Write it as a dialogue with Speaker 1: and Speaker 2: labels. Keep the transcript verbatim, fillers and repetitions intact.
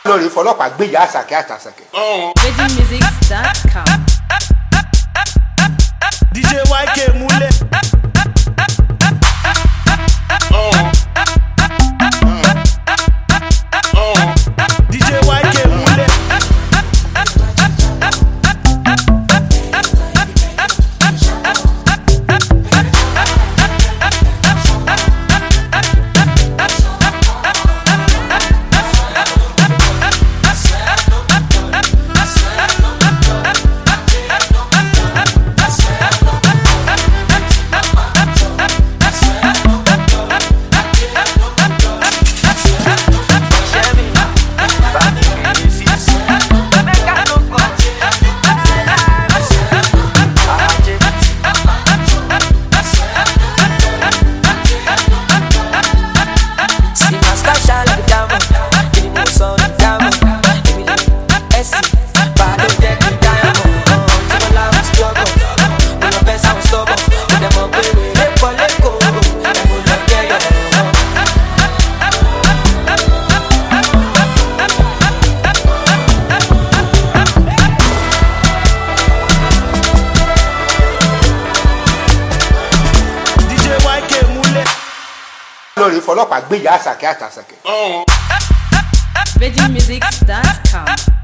Speaker 1: lórí fọlọ́pàá gbéyà àṣàkẹ́ àtàṣàkẹ́.
Speaker 2: Virgin Music dot com.
Speaker 3: D J Y K múlẹ̀. D J Y K múlẹ̀.
Speaker 1: lórí fọlọ́pàá gbéyà àṣàkẹ́ àtàṣàkẹ́.
Speaker 2: Virgin Music dot com.